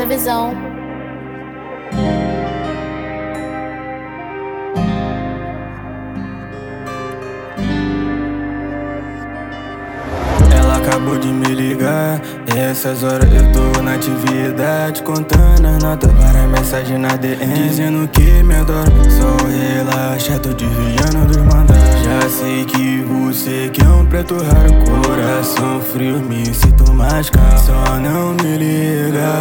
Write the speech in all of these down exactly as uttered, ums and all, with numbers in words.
visão. Ela acabou de me ligar, e essas horas eu tô na atividade, contando as notas, várias mensagens na D M, dizendo que me adora. Só relaxa, tô desviando dos mandados. Já sei que você que é um preto raro, coração frio, me sinto mais calmo. Só não me liga,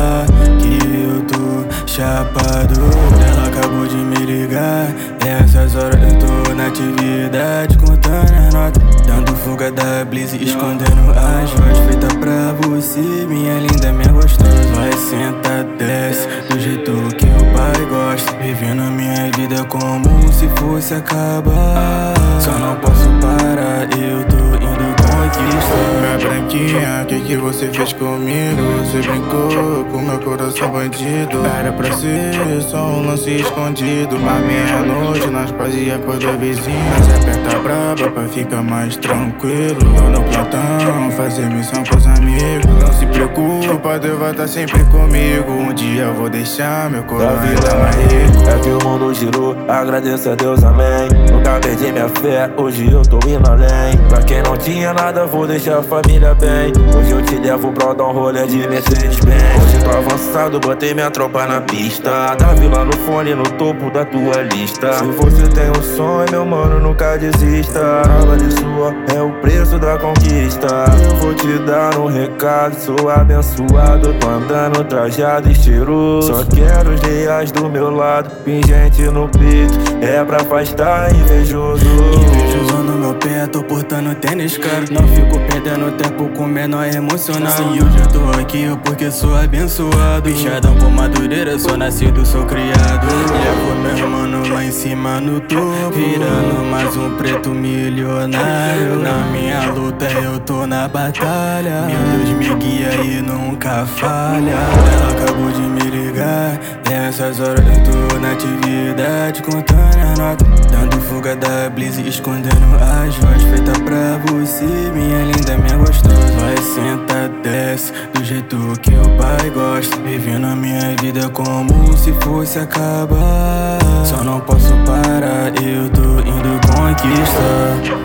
que eu tô chapado. Ela acabou de me ligar, e essas horas eu tô na atividade, contando as notas, dando fuga da Blizz, escondendo as joias feitas pra você, minha linda, minha gostosa. Vai, senta, desce, do jeito que o pai gosta, vivendo a minha vida como se fosse acabar. Só não posso parar, eu tô indo conquistar. Minha branquinha, que que você fez comigo? Você brincou com meu coração bandido. Era pra ser só um lance escondido, mas meia-noite nós quase acordou vizinho. Mas aperta braba pra ficar mais tranquilo. Tô no plantão, fazer missão com os amigos. Não se preocupa, Deus vai estar sempre comigo. Um dia eu vou deixar meu coração ainda mais rico. É que o mundo girou, agradeço a Deus, amém. Nunca perdi minha fé, hoje eu tô indo além. Pra quem não tinha nada, vou deixar a família bem. Hoje eu te levo pra dar um rolê de Mercedes-Benz. Hoje tô avançado, botei minha tropa na pista. Da vila no fone, no topo da tua lista. Se você tem um sonho, meu mano, nunca desista. Trabalho sua é o preço da conquista. Eu vou te dar um recado, sou abençoado. Tô andando trajado e cheiroso. Só quero os reais do meu lado, pingente no peito, é pra afastar invejoso. Invejoso no meu pé, tô portando tênis caro. Não fico perdendo tempo com menor emocional. Se eu já tô aqui é porque sou abençoado. Bichadão com madureira, sou nascido, sou criado. Levo meu mano lá em cima no topo, virando mais um preto milionário. Na minha luta eu tô na batalha, meu Deus me guia e nunca falha. Ela acabou de me ligar, e essas horas eu tô na atividade, contando as notas, dando fuga da Blizz, escondendo as joias feitas pra você, minha linda, minha gostosa. Vai, senta, desce, do jeito que o pai gosta, vivendo a minha vida como se fosse acabar. Só não posso parar, eu tô indo conquistar.